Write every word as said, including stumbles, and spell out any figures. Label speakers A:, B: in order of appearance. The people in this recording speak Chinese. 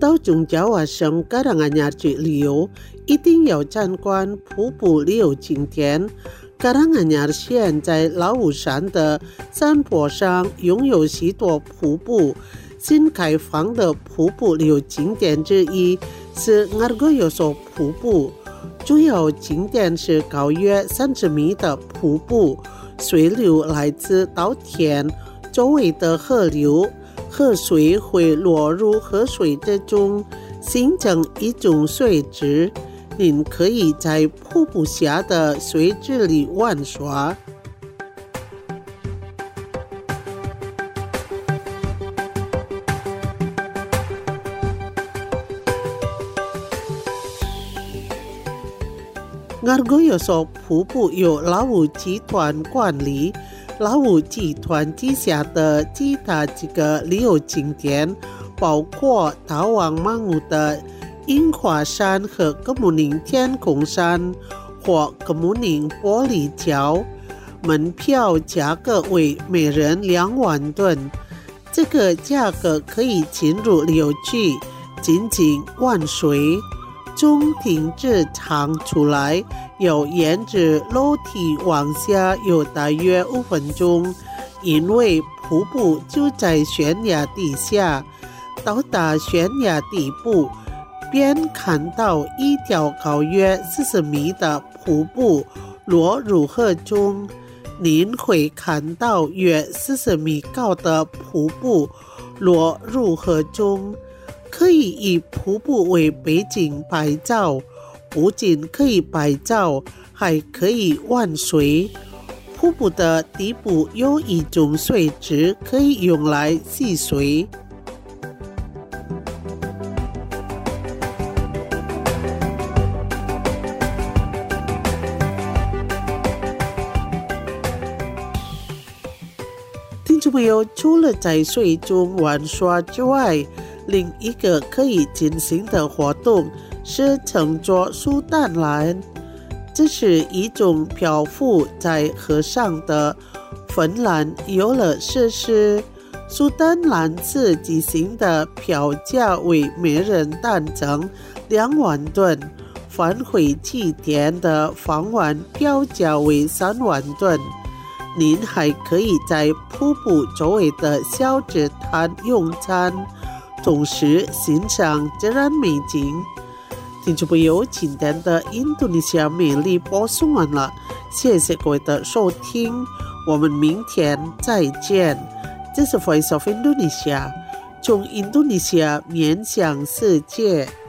A: 到中爪哇省噶人安亚去旅游，一定要参观瀑布旅游景点。噶人安亚县在老武山的山坡上拥有许多瀑布，新开放的瀑布旅游景点之一是阿尔戈有索瀑布，主要景点是高约三十米的瀑布，水流来自稻田周围的河流，河水会落入河水之中，形成一种水质。您可以在瀑布下的水质里玩耍。阿尔戈有索瀑布由老武集团管理，老武集团旗下的其他几个旅游景点包括逃亡漫舞的樱花山和格姆宁天空山或格姆宁玻璃桥，门票价格为每人两万吨，这个价格可以进入旅游区进行玩水。从停止场出来，要沿着楼梯往下有大约五分钟，因为瀑布就在悬崖底下。到达悬崖底部，便看到一条高约四十米的瀑布落入河中。您会看到约四十米高的瀑布落入河中。可以以瀑布为背景拍照，不仅可以拍照，还可以玩水。瀑布的底部有一种水质可以用来戏水。听众朋友，除了在水中玩耍之外，另一个可以进行的活动是乘坐苏丹兰，这是一种漂浮在河上的芬兰游乐设施。苏丹兰次进行的票价为每人单程两万吨，返回起点的访玩票价为三万吨。您还可以在瀑布周围的小吃摊用餐，同时欣赏自然美景。听众朋友，今天的印度尼西亚美丽播送完了，谢谢各位的收听，我们明天再见。这是 Voice of Indonesia， 从印度尼西亚面向世界。